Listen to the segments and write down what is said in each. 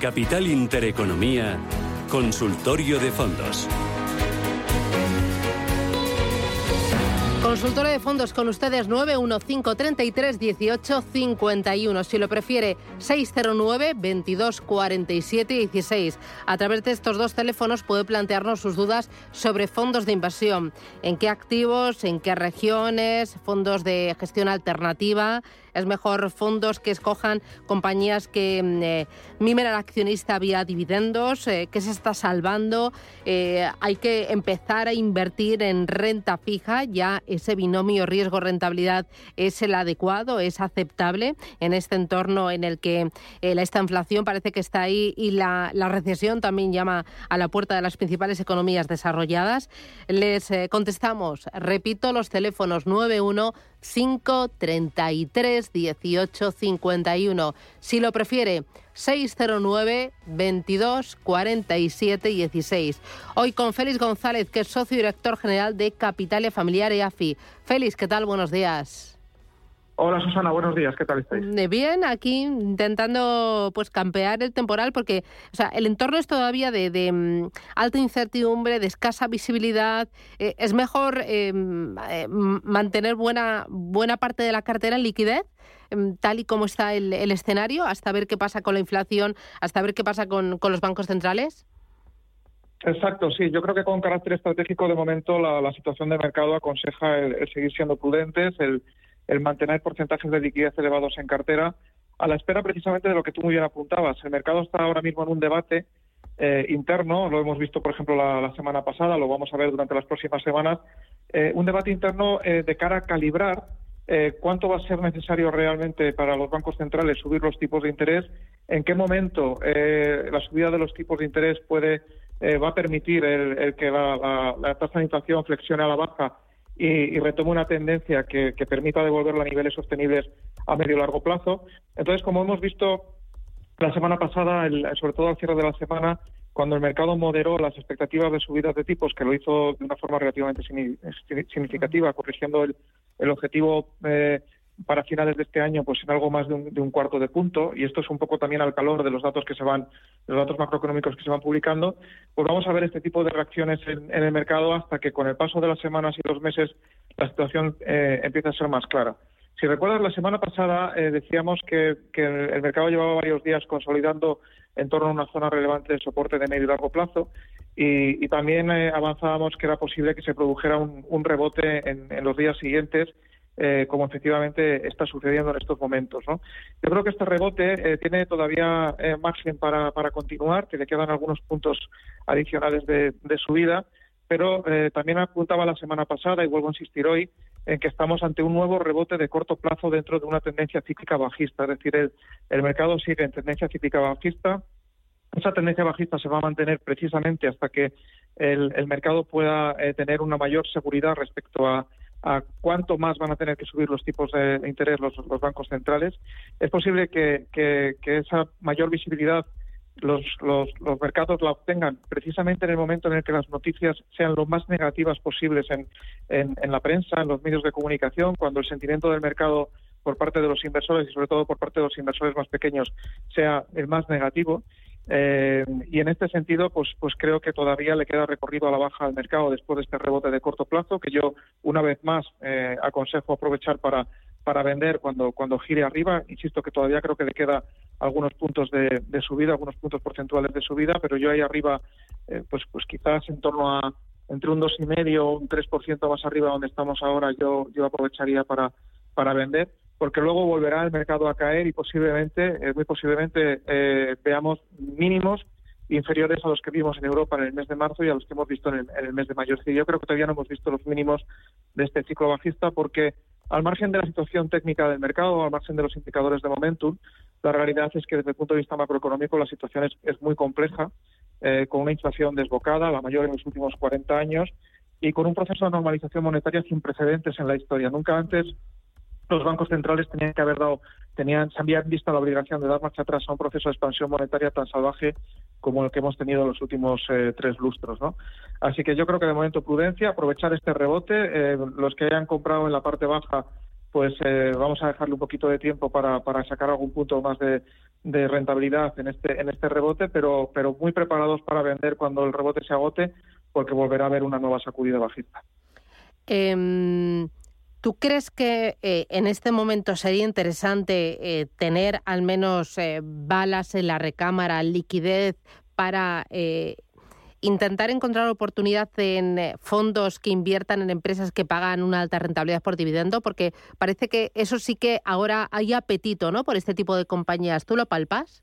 Capital Intereconomía, Consultorio de Fondos. Consultorio de fondos con ustedes 915331851. Si lo prefiere, 609 22 47 16. A través de estos dos teléfonos puede plantearnos sus dudas sobre fondos de inversión. ¿En qué activos? ¿En qué regiones? ¿Fondos de gestión alternativa? Es mejor fondos que escojan compañías que mimen al accionista vía dividendos. ¿Qué se está salvando? Hay que empezar a invertir en renta fija. Ya ese binomio riesgo-rentabilidad es el adecuado, es aceptable en este entorno en el que esta inflación parece que está ahí y la recesión también llama a la puerta de las principales economías desarrolladas. Les contestamos, repito, los teléfonos 915331851. Si lo prefiere, 609 22 47 16. Hoy con Félix González, que es socio y director general de Capitalia Familiar EAFI. Félix, ¿qué tal? Buenos días. Hola Susana, buenos días, ¿qué tal estáis? Bien, aquí intentando pues campear el temporal porque el entorno es todavía de alta incertidumbre, de escasa visibilidad. Es mejor mantener buena parte de la cartera en liquidez, tal y como está el escenario, hasta ver qué pasa con la inflación, hasta ver qué pasa con los bancos centrales. Exacto, sí. Yo creo que con carácter estratégico, de momento, la situación de mercado aconseja el seguir siendo prudentes, el mantener porcentajes de liquidez elevados en cartera, a la espera precisamente de lo que tú muy bien apuntabas. El mercado está ahora mismo en un debate interno, lo hemos visto, por ejemplo, la semana pasada, lo vamos a ver durante las próximas semanas, un debate interno de cara a calibrar cuánto va a ser necesario realmente para los bancos centrales subir los tipos de interés, en qué momento la subida de los tipos de interés va a permitir el que la tasa de inflación flexione a la baja y retome una tendencia que permita devolverla a niveles sostenibles a medio y largo plazo. Entonces, como hemos visto la semana pasada, sobre todo al cierre de la semana, cuando el mercado moderó las expectativas de subidas de tipos, que lo hizo de una forma relativamente significativa, corrigiendo el objetivo para finales de este año pues en algo más de un cuarto de punto, y esto es un poco también al calor de los datos los datos macroeconómicos que se van publicando, pues vamos a ver este tipo de reacciones en el mercado hasta que con el paso de las semanas y los meses la situación empiece a ser más clara. Si recuerdas, la semana pasada decíamos que el mercado llevaba varios días consolidando en torno a una zona relevante de soporte de medio y largo plazo, y también avanzábamos que era posible que se produjera un rebote en los días siguientes, como efectivamente está sucediendo en estos momentos, ¿no? Yo creo que este rebote tiene todavía margen para continuar, que le quedan algunos puntos adicionales de subida, pero también apuntaba la semana pasada, y vuelvo a insistir hoy, en que estamos ante un nuevo rebote de corto plazo dentro de una tendencia cíclica bajista, es decir, el mercado sigue en tendencia cíclica bajista. Esa tendencia bajista se va a mantener precisamente hasta que el mercado pueda tener una mayor seguridad respecto a cuánto más van a tener que subir los tipos de interés los bancos centrales. Es posible que esa mayor visibilidad los mercados la obtengan precisamente en el momento en el que las noticias sean lo más negativas posibles en la prensa, en los medios de comunicación, cuando el sentimiento del mercado por parte de los inversores y sobre todo por parte de los inversores más pequeños sea el más negativo. Y en este sentido, pues creo que todavía le queda recorrido a la baja al mercado después de este rebote de corto plazo, que yo una vez más aconsejo aprovechar para vender cuando gire arriba. Insisto que todavía creo que le queda algunos puntos de subida, algunos puntos porcentuales de subida, pero yo ahí arriba, pues quizás en torno a entre un 2,5 o un 3% más arriba donde estamos ahora, yo aprovecharía para vender, porque luego volverá el mercado a caer y muy posiblemente veamos mínimos inferiores a los que vimos en Europa en el mes de marzo y a los que hemos visto en el mes de mayo. Es decir, yo creo que todavía no hemos visto los mínimos de este ciclo bajista, porque al margen de la situación técnica del mercado, al margen de los indicadores de momentum, la realidad es que desde el punto de vista macroeconómico la situación es muy compleja, con una inflación desbocada, la mayor en los últimos 40 años, y con un proceso de normalización monetaria sin precedentes en la historia. Nunca antes los bancos centrales se habían visto la obligación de dar marcha atrás a un proceso de expansión monetaria tan salvaje como el que hemos tenido en los últimos 3 lustros, ¿no? Así que yo creo que de momento prudencia, aprovechar este rebote. Los que hayan comprado en la parte baja, pues vamos a dejarle un poquito de tiempo para sacar algún punto más de rentabilidad en este rebote, pero muy preparados para vender cuando el rebote se agote, porque volverá a haber una nueva sacudida bajista. ¿Tú crees que en este momento sería interesante tener al menos balas en la recámara, liquidez para intentar encontrar oportunidad en fondos que inviertan en empresas que pagan una alta rentabilidad por dividendo? Porque parece que eso sí que ahora hay apetito, ¿no?, por este tipo de compañías. ¿Tú lo palpas?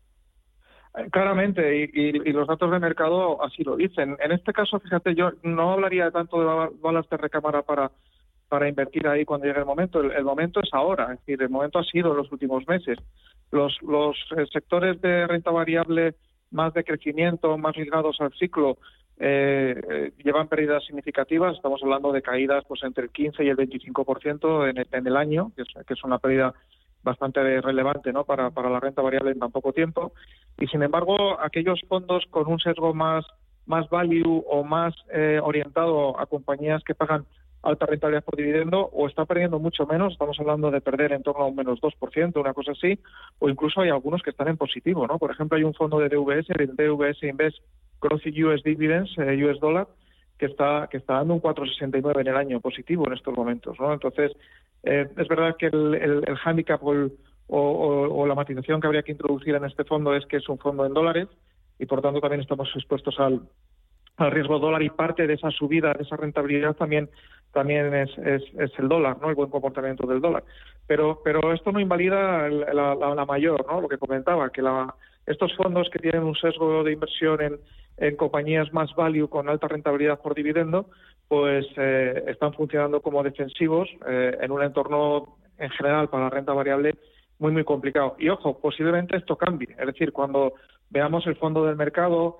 Claramente, y los datos de mercado así lo dicen. En este caso, fíjate, yo no hablaría tanto de balas de recámara para invertir ahí cuando llegue el momento. El momento es ahora, es decir, el momento ha sido en los últimos meses. Los sectores de renta variable más de crecimiento, más ligados al ciclo, llevan pérdidas significativas. Estamos hablando de caídas pues entre el 15 y el 25% en el año, que es una pérdida bastante relevante, ¿no?, para la renta variable en tan poco tiempo. Y sin embargo, aquellos fondos con un sesgo más value o más orientado a compañías que pagan alta rentabilidad por dividendo, o está perdiendo mucho menos, estamos hablando de perder en torno a un menos 2%, una cosa así, o incluso hay algunos que están en positivo, ¿no? Por ejemplo, hay un fondo de DVS, el DVS Invest Growth US Dividends, US Dollar, que está dando un 4,69 en el año positivo en estos momentos, ¿no? Entonces, es verdad que el hándicap o la matización que habría que introducir en este fondo es que es un fondo en dólares y por tanto también estamos expuestos al riesgo dólar, y parte de esa subida, de esa rentabilidad también es el dólar, ¿no?, el buen comportamiento del dólar. Pero esto no invalida la mayor, ¿no?, lo que comentaba, que estos fondos que tienen un sesgo de inversión en compañías más value con alta rentabilidad por dividendo, pues están funcionando como defensivos en un entorno en general para la renta variable muy complicado. Y ojo, posiblemente esto cambie, es decir, cuando veamos el fondo del mercado,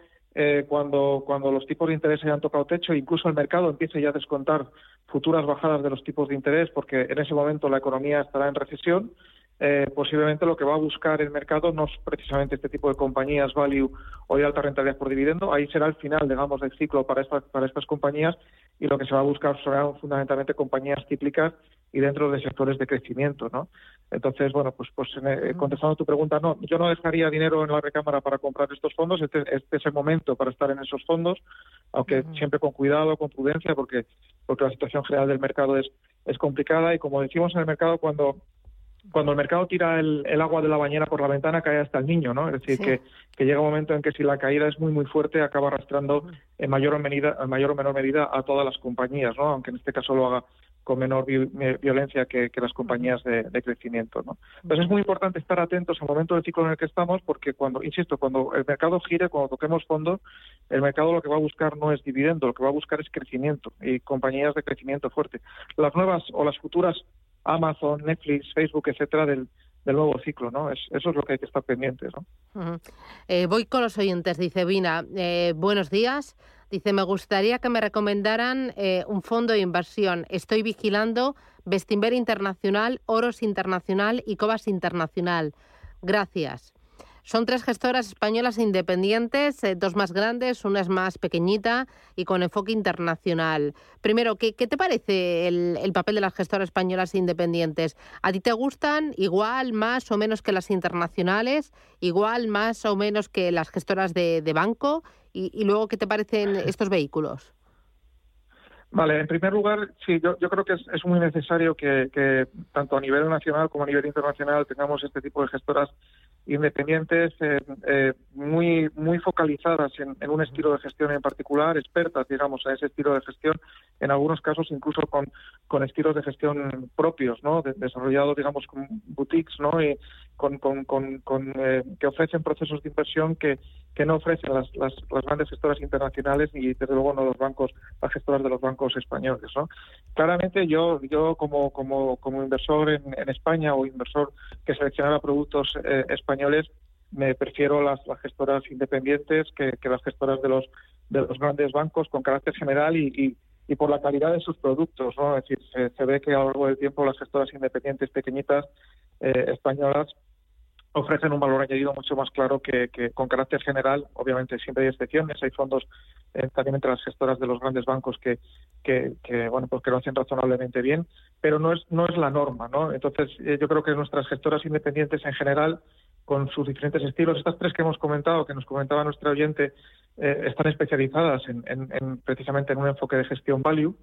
cuando los tipos de interés hayan tocado techo, incluso el mercado empiece ya a descontar futuras bajadas de los tipos de interés, porque en ese momento la economía estará en recesión, posiblemente lo que va a buscar el mercado no es precisamente este tipo de compañías value o de alta rentabilidad por dividendo. Ahí será el final, digamos, del ciclo para estas compañías, y lo que se va a buscar serán fundamentalmente compañías cíclicas y dentro de sectores de crecimiento, ¿no? Entonces, bueno, pues contestando a tu pregunta, no, yo no dejaría dinero en la recámara para comprar estos fondos. Este es el momento para estar en esos fondos, aunque siempre con cuidado, con prudencia, porque la situación general del mercado es complicada, y como decimos en el mercado, cuando el mercado tira el agua de la bañera por la ventana, cae hasta el niño, ¿no? Es decir, sí, que llega un momento en que si la caída es muy fuerte, acaba arrastrando en mayor o menor medida a todas las compañías, ¿no? Aunque en este caso lo haga con menor violencia que las compañías de crecimiento, ¿no? Entonces es muy importante estar atentos al momento del ciclo en el que estamos, porque cuando el mercado gire, cuando toquemos fondos, el mercado lo que va a buscar no es dividendo, lo que va a buscar es crecimiento y compañías de crecimiento fuerte. Las nuevas o las futuras Amazon, Netflix, Facebook, etcétera, del nuevo ciclo, ¿no? Eso es lo que hay que estar pendientes, ¿no? Voy con los oyentes, dice Vina. Buenos días. Dice, me gustaría que me recomendaran un fondo de inversión. Estoy vigilando Bestinver Internacional, Oros Internacional y Cobas Internacional. Gracias. Son 3 gestoras españolas independientes, 2 más grandes, una es más pequeñita y con enfoque internacional. Primero, ¿qué te parece el papel de las gestoras españolas independientes? ¿A ti te gustan igual, más o menos que las internacionales? ¿Igual, más o menos que las gestoras de banco? Y luego, ¿qué te parecen estos vehículos? Vale, en primer lugar, sí, yo creo que es muy necesario que tanto a nivel nacional como a nivel internacional tengamos este tipo de gestoras independientes muy focalizadas en un estilo de gestión en particular, expertas, digamos, en ese estilo de gestión, en algunos casos incluso con estilos de gestión propios, ¿no? Desarrollados, digamos, con boutiques, ¿no? Y que ofrecen procesos de inversión que no ofrecen las grandes gestoras internacionales y desde luego no las gestoras de los bancos españoles, ¿no? Claramente yo como inversor en España o inversor que seleccionara productos españoles, me prefiero las gestoras independientes que las gestoras de los grandes bancos con carácter general y por la calidad de sus productos, ¿no? Es decir, se ve que a lo largo del tiempo las gestoras independientes pequeñitas españolas ofrecen un valor añadido mucho más claro que con carácter general. Obviamente siempre hay excepciones, hay fondos también entre las gestoras de los grandes bancos que bueno, pues que lo hacen razonablemente bien, pero no es la norma, ¿no? Entonces yo creo que nuestras gestoras independientes en general sus diferentes estilos. Estas 3 que hemos comentado, que nos comentaba nuestra oyente, están especializadas precisamente en un enfoque de gestión value.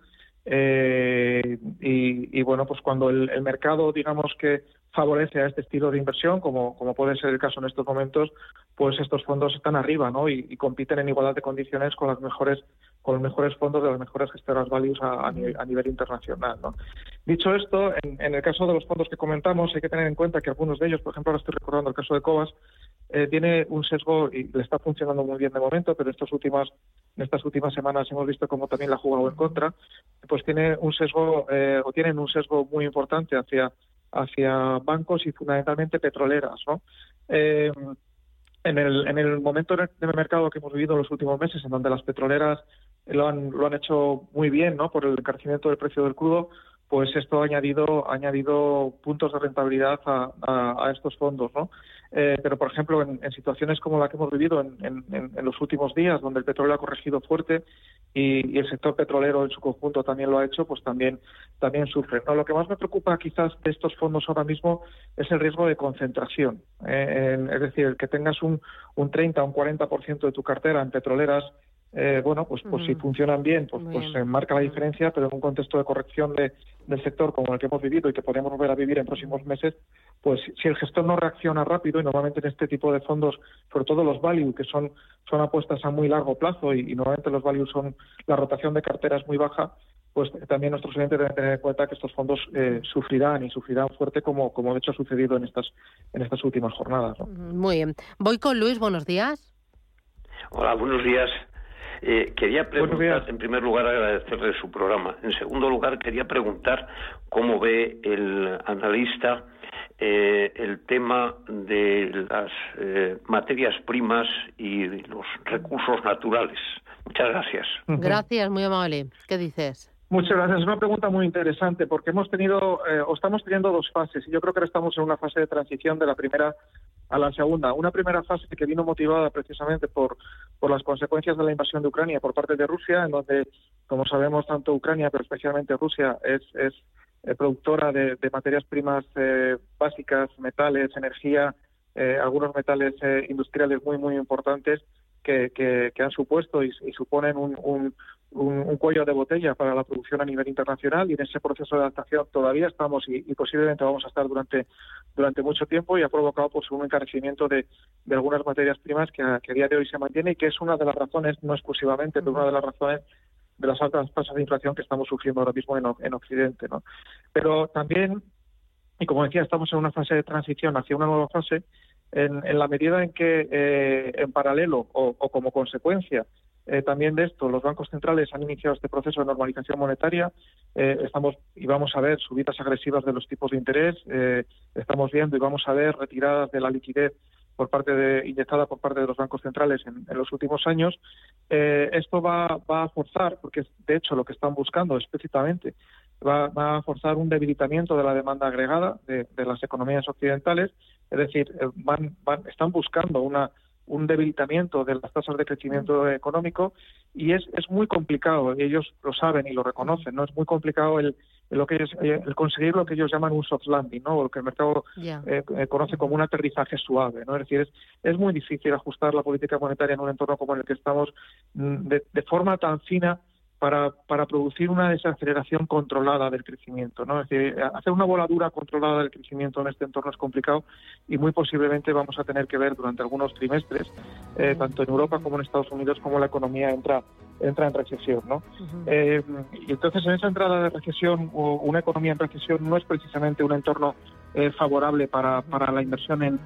Y bueno, pues cuando el mercado, digamos que favorece a este estilo de inversión, como puede ser el caso en estos momentos, pues estos fondos están arriba, ¿no? Y compiten en igualdad de condiciones con los mejores fondos de las mejores gestoras values a nivel internacional, ¿no? Dicho esto, en el caso de los fondos que comentamos, hay que tener en cuenta que algunos de ellos, por ejemplo, ahora estoy recordando el caso de Cobas, tiene un sesgo y le está funcionando muy bien de momento, pero en estas últimas semanas hemos visto cómo también la ha jugado en contra, pues tiene un sesgo tienen un sesgo muy importante hacia bancos y fundamentalmente petroleras, ¿no? En el momento de mercado que hemos vivido en los últimos meses, en donde las petroleras lo han hecho muy bien, ¿no? Por el encarecimiento del precio del crudo, pues esto ha añadido puntos de rentabilidad a estos fondos, ¿no? Pero, por ejemplo, en situaciones como la que hemos vivido en los últimos días, donde el petróleo ha corregido fuerte y el sector petrolero en su conjunto también lo ha hecho, pues también sufre, ¿no? Lo que más me preocupa quizás de estos fondos ahora mismo es el riesgo de concentración. Es decir, el que tengas un 30 o un 40% de tu cartera en petroleras, pues si funcionan bien, pues marca la diferencia, pero en un contexto de corrección del sector como el que hemos vivido y que podemos volver a vivir en próximos meses, pues si el gestor no reacciona rápido, y normalmente en este tipo de fondos, sobre todo los value, que son apuestas a muy largo plazo y normalmente los value la rotación de cartera es muy baja, pues también nuestros clientes deben tener en cuenta que estos fondos sufrirán fuerte como de hecho ha sucedido en estas últimas jornadas, ¿no? Muy bien. Voy con Luis, buenos días. Hola, buenos días. Quería preguntar, en primer lugar, agradecerle su programa. En segundo lugar, quería preguntar cómo ve el analista el tema de las materias primas y los recursos naturales. Muchas gracias. Gracias, muy amable. ¿Qué dices? Muchas gracias. Es una pregunta muy interesante porque hemos tenido estamos teniendo 2 fases y yo creo que ahora estamos en una fase de transición de la primera a la segunda. Una primera fase que vino motivada precisamente por las consecuencias de la invasión de Ucrania por parte de Rusia, en donde, como sabemos, tanto Ucrania, pero especialmente Rusia, es productora de materias primas básicas, metales, energía, algunos metales industriales muy, muy importantes que han supuesto y suponen un cuello de botella para la producción a nivel internacional, y en ese proceso de adaptación todavía estamos y posiblemente vamos a estar durante mucho tiempo, y ha provocado pues un encarecimiento de algunas materias primas que a día de hoy se mantiene, y que es una de las razones, no exclusivamente, pero una de las razones de las altas tasas de inflación que estamos sufriendo ahora mismo en Occidente, ¿no? Pero también, y como decía, estamos en una fase de transición hacia una nueva fase, en la medida en que en paralelo o como consecuencia también de esto, los bancos centrales han iniciado este proceso de normalización monetaria. Estamos y vamos a ver subidas agresivas de los tipos de interés. Estamos viendo y vamos a ver retiradas de la liquidez inyectada por parte de los bancos centrales en los últimos años. Esto va a forzar, porque de hecho lo que están buscando explícitamente, va a forzar un debilitamiento de la demanda agregada de las economías occidentales. Es decir, están buscando un debilitamiento de las tasas de crecimiento económico, y es muy complicado, y ellos lo saben y lo reconocen, ¿no? Es muy complicado el conseguir lo que ellos llaman un soft landing, ¿no? O lo que el mercado conoce como un aterrizaje suave, ¿no? Es decir, es muy difícil ajustar la política monetaria en un entorno como en el que estamos de forma tan fina para producir una desaceleración controlada del crecimiento, ¿no? Es decir, hacer una voladura controlada del crecimiento en este entorno es complicado, y muy posiblemente vamos a tener que ver durante algunos trimestres, tanto en Europa como en Estados Unidos, como la economía entra en recesión, ¿no? Y entonces, en esa entrada de recesión, o una economía en recesión, no es precisamente un entorno favorable para la inversión en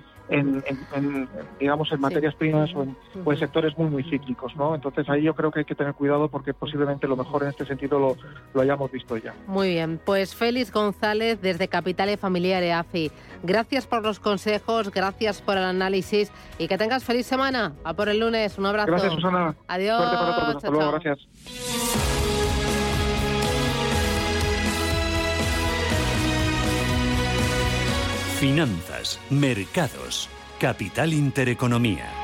materias primas o en sectores muy, muy cíclicos, ¿no? Entonces ahí yo creo que hay que tener cuidado, porque posiblemente lo mejor en este sentido lo hayamos visto ya. Muy bien, pues Félix González desde Capital Familiar EAFI. Gracias por los consejos, gracias por el análisis, y que tengas feliz semana. A por el lunes, un abrazo. Gracias, Susana. Adiós. Suerte para todos. Hasta luego, gracias. Finanzas, mercados, Capital Intereconomía.